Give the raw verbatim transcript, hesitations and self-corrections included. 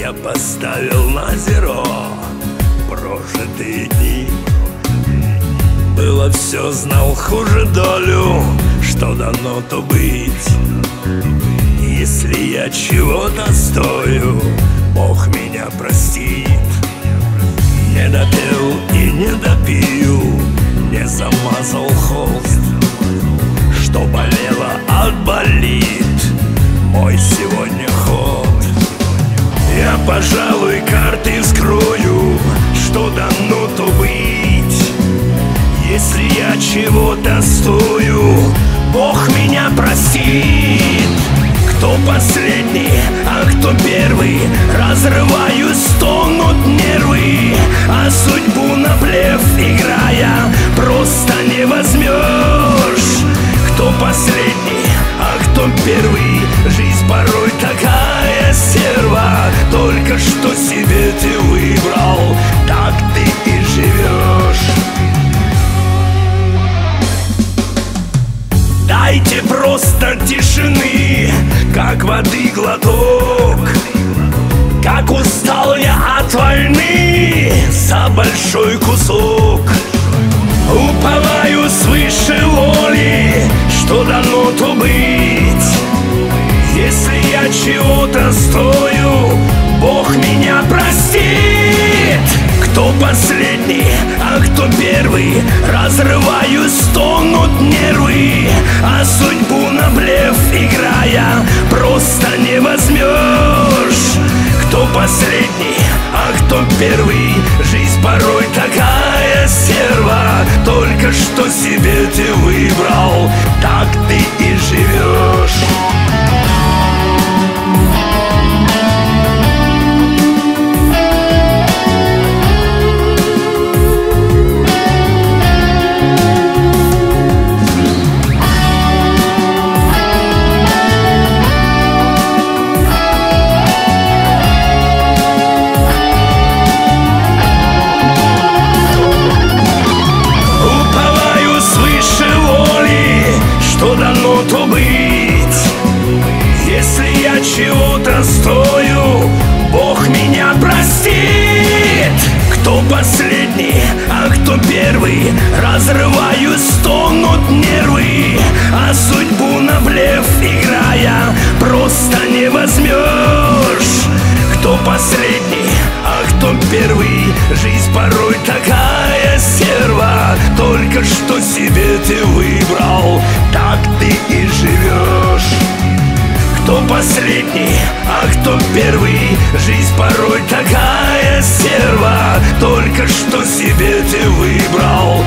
Я поставил на зеро прожитые дни. Было все, знал хуже долю, что дано, то быть. Если я чего-то стою, Бог меня простит. Не допел и не допил, не замазал холст. Что болело, отболит мой сегодня ход. Я, пожалуй, карты вскрою, что дано, то быть. Если я чего-то стою, Бог меня простит. Кто последний, а кто первый? Разрываю, стонут нервы, а судьбу наплев играя просто не возьмешь. Кто последний, а кто первый? Жизнь порой такая стерва. Только что себе ты выбрал, так ты и живешь. Дайте просто тишины, как воды глоток. Как устал я от войны за большой кусок. Уповаю свыше воли, что дано, то быть. Если я чего-то стою, Бог меня простит. Кто последний, а кто первый? Разрываю, стонут нервы, а судьбу на блеф играя просто не возьмешь. Кто последний, а кто первый? Жизнь порой такая стерва. Только что себе ты выбрал, так ты и живешь. То быть. Если я чего-то стою, Бог меня простит. Кто последний, а кто первый? Разрываю, стонут нервы, а судьбу на блеф играя просто не возьмешь. Кто последний, а кто первый? Жизнь порой такая стерва. Только что себе ты выбрал, так ты и живешь. Кто последний, а кто первый? Жизнь порой такая стерва. Только что себе ты выбрал,